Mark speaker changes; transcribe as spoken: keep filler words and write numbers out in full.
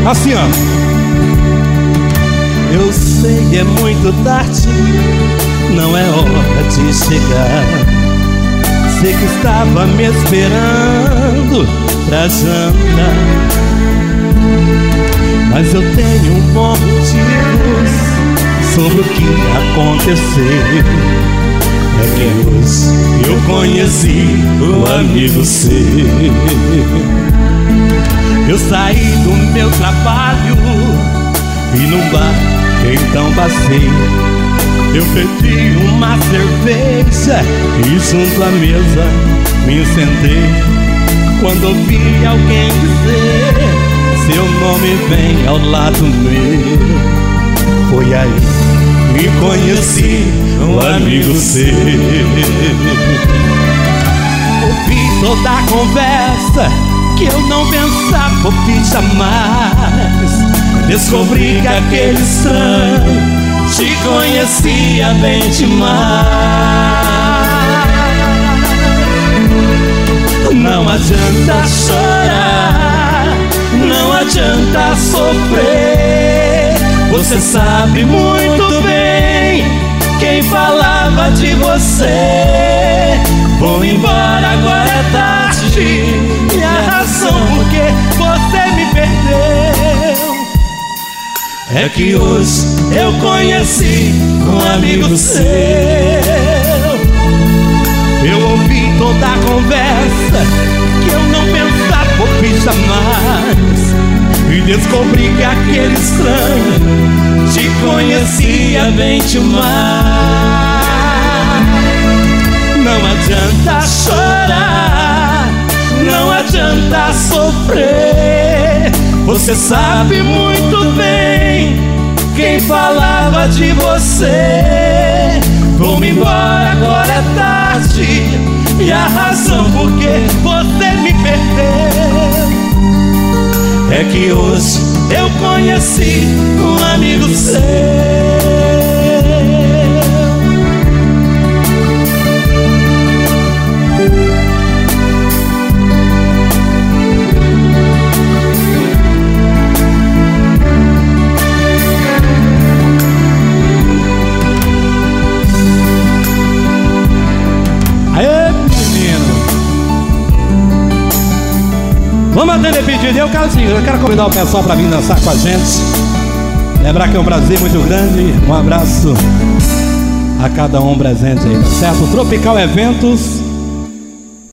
Speaker 1: Assim, ó. Eu sei, é muito tarde, não é hora de chegar. Sei que estava me esperando pra jantar, mas eu tenho um bom motivo sobre o que aconteceu. É que hoje eu conheci um amigo seu. Eu saí do meu trabalho e num bar então passei. Eu pedi uma cerveja e junto à mesa me sentei. Quando ouvi alguém dizer seu nome vem ao lado meu, foi aí que conheci um amigo seu. Ouvi toda a conversa que eu não pensava ouvir jamais. Descobri que aquele estranho te conhecia bem demais. Não adianta chorar, não adianta sofrer. Você sabe muito bem quem falava de você. Vou embora, agora é tarde, e a razão por que você me perdeu é que hoje eu conheci um amigo seu. Eu ouvi toda a conversa que eu não pensava ouvir jamais, e descobri que aquele estranho te conhecia bem demais. Não adianta chorar, não adianta sofrer. Você sabe muito bem quem falava de você. Vou-me embora, agora é tarde, e a razão por que você me perdeu é que hoje eu conheci um amigo seu. Vamos atender pedido. Eu quero, eu quero convidar o pessoal para vir dançar com a gente. Lembrar que é um prazer muito grande. Um abraço a cada um presente aí, tá certo? Tropical Eventos